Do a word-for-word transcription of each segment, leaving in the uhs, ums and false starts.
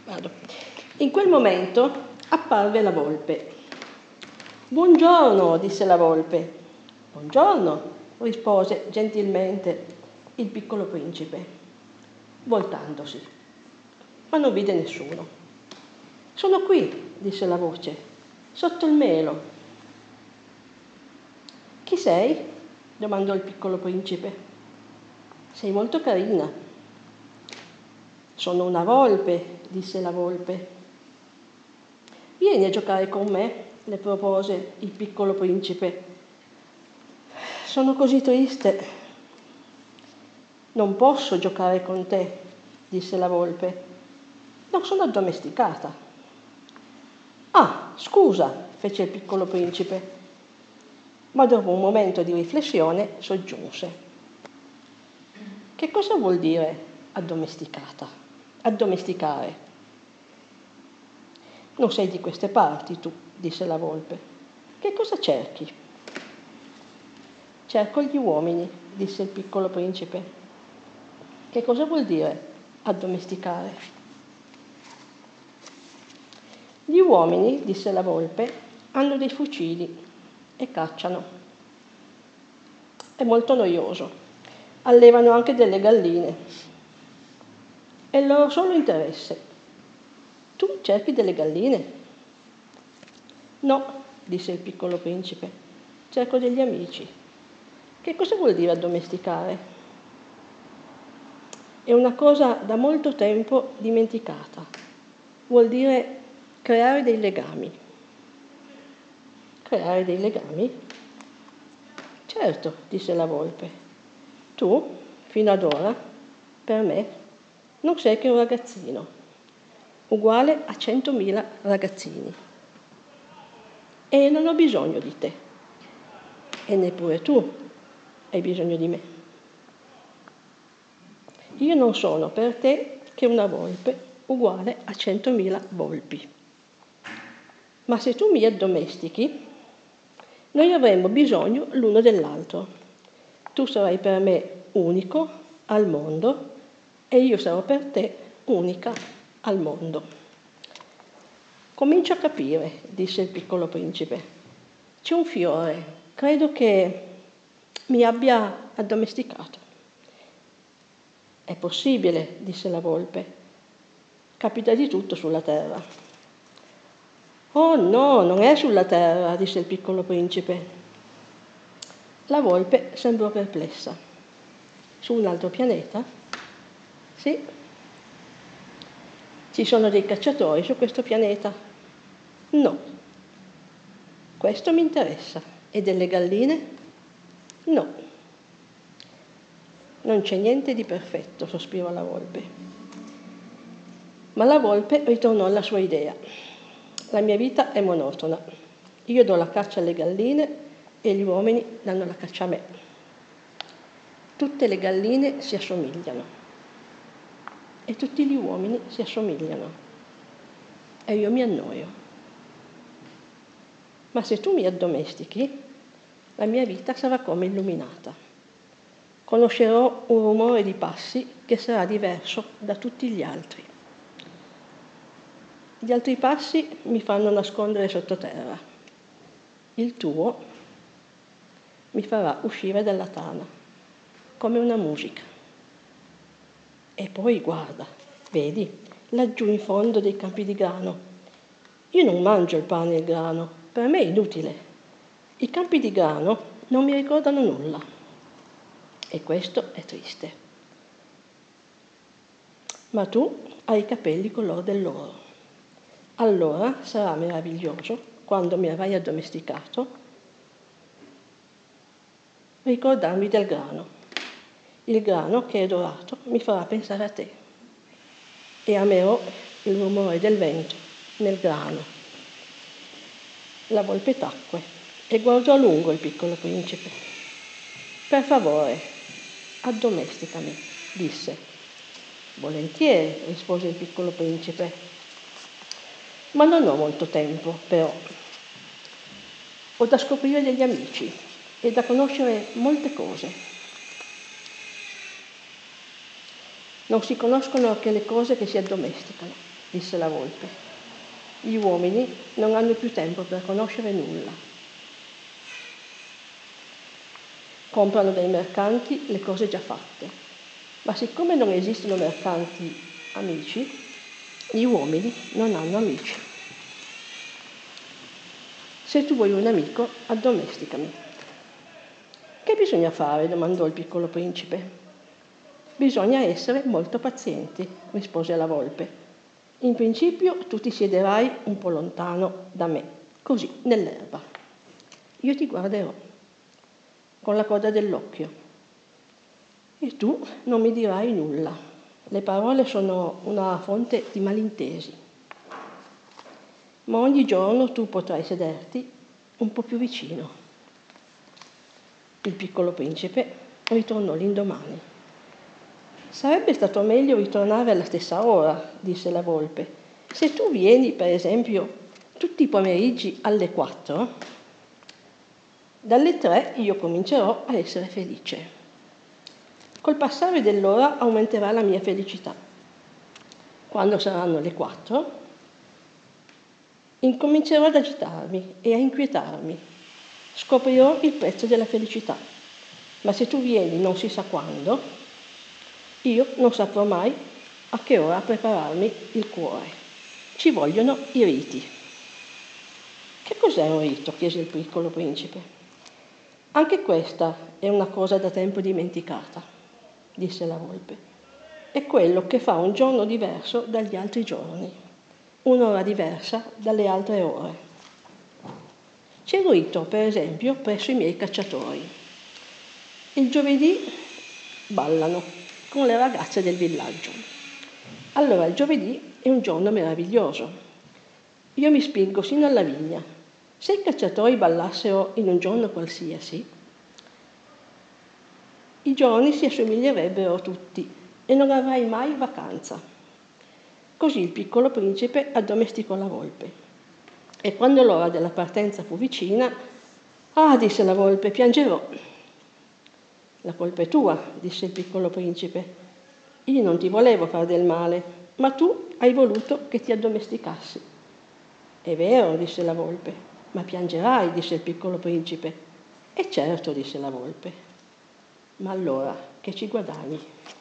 Vado. In quel momento apparve la volpe. «Buongiorno», disse la volpe. «Buongiorno», rispose gentilmente il piccolo principe, voltandosi, ma non vide nessuno. «Sono qui», disse la voce, «sotto il melo». «Chi sei?» domandò il piccolo principe. «Sei molto carina». «Sono una volpe», disse la volpe. «Vieni a giocare con me», le propose il piccolo principe. «Sono così triste». «Non posso giocare con te», disse la volpe. «Non sono addomesticata». «Ah, scusa», fece il piccolo principe, ma dopo un momento di riflessione soggiunse: «Che cosa vuol dire addomesticata? Addomesticare?» «Non sei di queste parti tu», disse la volpe. «Che cosa cerchi?» «Cerco gli uomini», disse il piccolo principe. «Che cosa vuol dire addomesticare?» «Gli uomini», disse la volpe, «hanno dei fucili e cacciano. È molto noioso. Allevano anche delle galline. È il loro solo interesse. Tu cerchi delle galline?» «No», disse il piccolo principe, «cerco degli amici». «Che cosa vuol dire addomesticare?» «È una cosa da molto tempo dimenticata. Vuol dire creare dei legami». «Creare dei legami?» «Certo», disse la volpe. «Tu, fino ad ora, per me, non sei che un ragazzino, uguale a centomila ragazzini. E non ho bisogno di te. E neppure tu hai bisogno di me. Io non sono per te che una volpe uguale a centomila volpi. Ma se tu mi addomestichi, noi avremo bisogno l'uno dell'altro. Tu sarai per me unico al mondo e io sarò per te unica al mondo». «Comincio a capire», disse il piccolo principe. «C'è un fiore, credo che mi abbia addomesticato». «È possibile», disse la volpe. «Capita di tutto sulla terra». «Oh no, non è sulla terra», disse il piccolo principe. La volpe sembrò perplessa. «Su un altro pianeta?» «Sì». «Ci sono dei cacciatori su questo pianeta?» «No». «Questo mi interessa. E delle galline?» «No». «Non c'è niente di perfetto», sospirò la volpe. Ma la volpe ritornò alla sua idea. «La mia vita è monotona. Io do la caccia alle galline e gli uomini danno la caccia a me. Tutte le galline si assomigliano e tutti gli uomini si assomigliano e io mi annoio. Ma se tu mi addomestichi, la mia vita sarà come illuminata. Conoscerò un rumore di passi che sarà diverso da tutti gli altri. Gli altri passi mi fanno nascondere sottoterra. Il tuo mi farà uscire dalla tana, come una musica. E poi guarda, vedi, laggiù in fondo dei campi di grano. Io non mangio il pane e il grano, per me è inutile. I campi di grano non mi ricordano nulla. E questo è triste. Ma tu hai i capelli color dell'oro. Allora sarà meraviglioso, quando mi avrai addomesticato, ricordarmi del grano. Il grano che è dorato mi farà pensare a te e amerò il rumore del vento nel grano». La volpe tacque e guardò a lungo il piccolo principe. «Per favore, addomesticami», disse. «Volentieri», rispose il piccolo principe. «Ma non ho molto tempo, però. Ho da scoprire degli amici e da conoscere molte cose. Non si conoscono che le cose che si addomesticano. disse la volpe. Gli uomini non hanno più tempo per conoscere nulla. Comprano dai mercanti le cose già fatte, ma siccome non esistono mercanti amici, gli uomini non hanno amici. Se tu vuoi un amico, addomesticami. Che bisogna fare? Domandò il piccolo principe. Bisogna essere molto pazienti, rispose la volpe. In principio tu ti siederai un po' lontano da me, così, nell'erba. Io ti guarderò con la coda dell'occhio e tu non mi dirai nulla. Le parole sono una fonte di malintesi. Ma ogni giorno tu potrai sederti un po' più vicino. Il piccolo principe ritornò l'indomani. Sarebbe stato meglio ritornare alla stessa ora, disse la volpe. Se tu vieni, per esempio, tutti i pomeriggi alle quattro, dalle tre io comincerò a essere felice. Col passare dell'ora aumenterà la mia felicità. Quando saranno le quattro, incomincerò ad agitarmi e a inquietarmi. Scoprirò il prezzo della felicità. Ma se tu vieni non si sa quando, io non saprò mai a che ora prepararmi il cuore. Ci vogliono i riti. Che cos'è un rito? Chiese il piccolo principe. Anche questa è una cosa da tempo dimenticata, disse la volpe. È quello che fa un giorno diverso dagli altri giorni, un'ora diversa dalle altre ore. C'è un rito, per esempio, presso i miei cacciatori. Il giovedì ballano con le ragazze del villaggio. Allora il giovedì è un giorno meraviglioso. Io mi spingo sino alla vigna. Se i cacciatori ballassero in un giorno qualsiasi, i giorni si assomiglierebbero tutti e non avrai mai vacanza. Così il piccolo principe addomesticò la volpe. E quando l'ora della partenza fu vicina, ah, disse la volpe, piangerò. La colpa è tua, disse il piccolo principe. Io non ti volevo far del male, ma tu hai voluto che ti addomesticassi. È vero, disse la volpe. Ma piangerai, disse il piccolo principe. E certo, disse la volpe. Ma allora, che ci guadagni?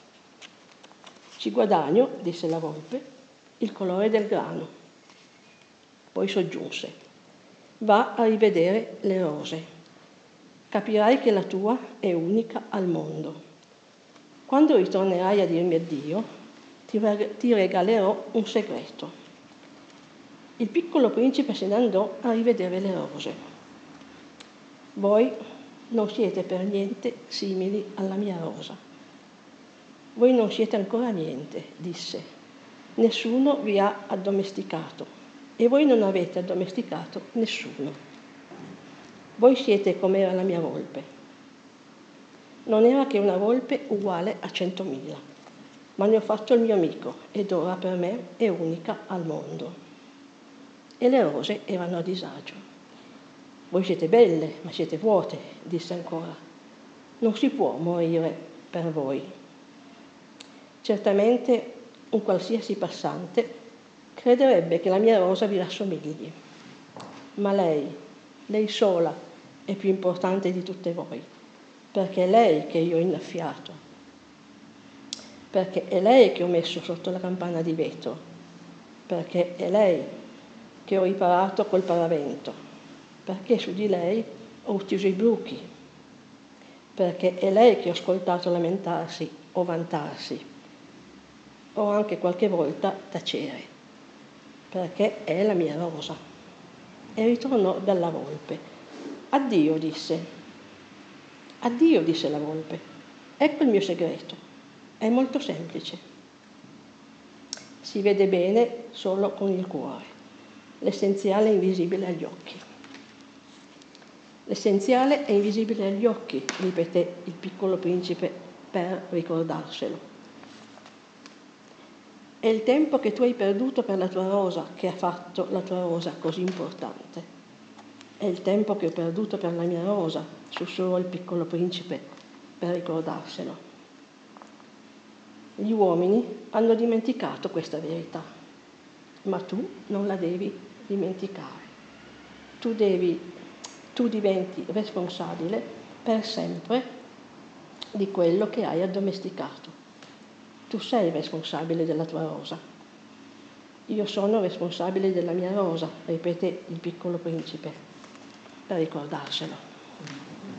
Ci guadagno, disse la volpe, il colore del grano. Poi soggiunse. Va a rivedere le rose. Capirai che la tua è unica al mondo. Quando ritornerai a dirmi addio, ti regalerò un segreto. Il piccolo principe se ne andò a rivedere le rose. Voi non siete per niente simili alla mia rosa. Voi non siete ancora niente, disse. Nessuno vi ha addomesticato e voi non avete addomesticato nessuno. Voi siete come era la mia volpe. Non era che una volpe uguale a centomila, ma ne ho fatto il mio amico ed ora per me è unica al mondo. E le rose erano a disagio. Voi siete belle, ma siete vuote, disse ancora. Non si può morire per voi. Certamente un qualsiasi passante crederebbe che la mia rosa vi rassomigli, ma lei, lei sola, è più importante di tutte voi, perché è lei che io ho innaffiato, perché è lei che ho messo sotto la campana di vetro, perché è lei che ho riparato col paravento, perché su di lei ho ucciso i bruchi, perché è lei che ho ascoltato lamentarsi o vantarsi, o anche qualche volta tacere, perché è la mia rosa. E ritornò dalla volpe. Addio, disse. Addio, disse la volpe. Ecco il mio segreto. È molto semplice. Si vede bene solo con il cuore. L'essenziale è invisibile agli occhi. L'essenziale è invisibile agli occhi, ripeté il piccolo principe per ricordarselo. È il tempo che tu hai perduto per la tua rosa che ha fatto la tua rosa così importante. È il tempo che ho perduto per la mia rosa, sussurrò il piccolo principe per ricordarselo. Gli uomini hanno dimenticato questa verità. ma tu non la devi dimenticare. Tu, devi, tu diventi responsabile per sempre di quello che hai addomesticato. Tu sei responsabile della tua rosa. Io sono responsabile della mia rosa, ripete il Piccolo Principe, per ricordarselo.